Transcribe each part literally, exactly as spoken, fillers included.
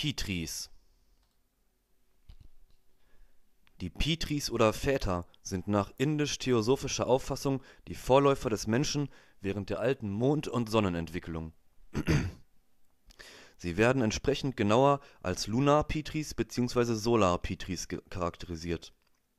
Pitris. Die Pitris oder Väter sind nach indisch-theosophischer Auffassung die Vorläufer des Menschen während der alten Mond und Sonnenentwicklung. Sie werden entsprechend genauer als Lunar-Pitris bzw. Solar-Pitris charakterisiert.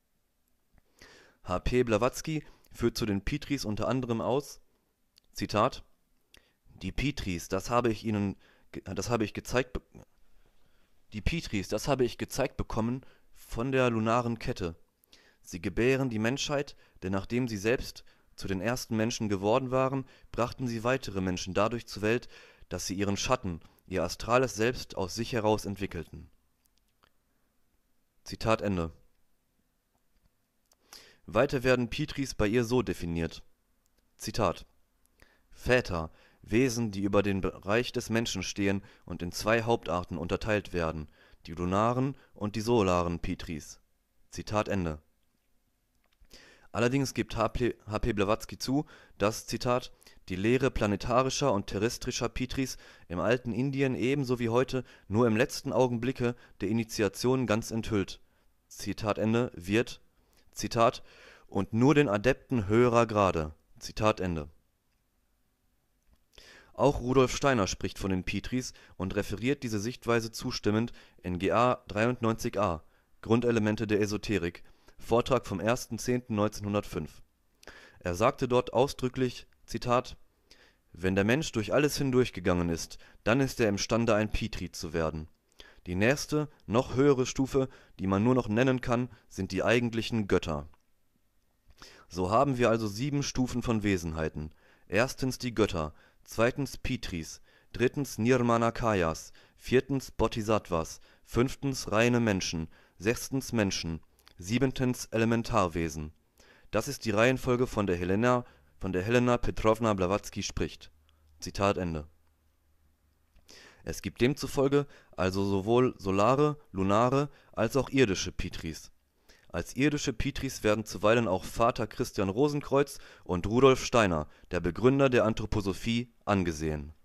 H. P. Blavatsky führt zu den Pitris unter anderem aus: Zitat: Die Pitris, das habe ich ihnen, das habe ich gezeigt, die Pitris, das habe ich gezeigt bekommen von der lunaren Kette. Sie gebären die Menschheit, denn nachdem sie selbst zu den ersten Menschen geworden waren, brachten sie weitere Menschen dadurch zur Welt, dass sie ihren Schatten, ihr astrales Selbst aus sich heraus entwickelten. Zitat Ende. Weiter werden Pitris bei ihr so definiert: Zitat: Väter, Wesen, die über den Bereich des Menschen stehen und in zwei Hauptarten unterteilt werden, die lunaren und die solaren Pitris. Zitat Ende. Allerdings gibt H. P. Blavatsky zu, dass, Zitat, die Lehre planetarischer und terrestrischer Pitris im alten Indien ebenso wie heute nur im letzten Augenblicke der Initiation ganz enthüllt, Zitat Ende, wird, Zitat, und nur den Adepten höherer Grade, Zitat Ende. Auch Rudolf Steiner spricht von den Pitris und referiert diese Sichtweise zustimmend in G A dreiundneunzig a, Grundelemente der Esoterik, Vortrag vom erster zehnter neunzehnhundertfünf. Er sagte dort ausdrücklich, Zitat: Wenn der Mensch durch alles hindurchgegangen ist, dann ist er imstande, ein Pitri zu werden. Die nächste, noch höhere Stufe, die man nur noch nennen kann, sind die eigentlichen Götter. So haben wir also sieben Stufen von Wesenheiten. Erstens die Götter, zweitens Pitris, drittens Nirmanakayas, viertens Bodhisattvas, fünftens reine Menschen, sechstens Menschen, siebentens Elementarwesen. Das ist die Reihenfolge, von der Helena, von der Helena Petrovna Blavatsky spricht. Zitat Ende. Es gibt demzufolge also sowohl solare, lunare als auch irdische Pitris. Als irdische Pitris werden zuweilen auch Vater Christian Rosenkreuz und Rudolf Steiner, der Begründer der Anthroposophie, angesehen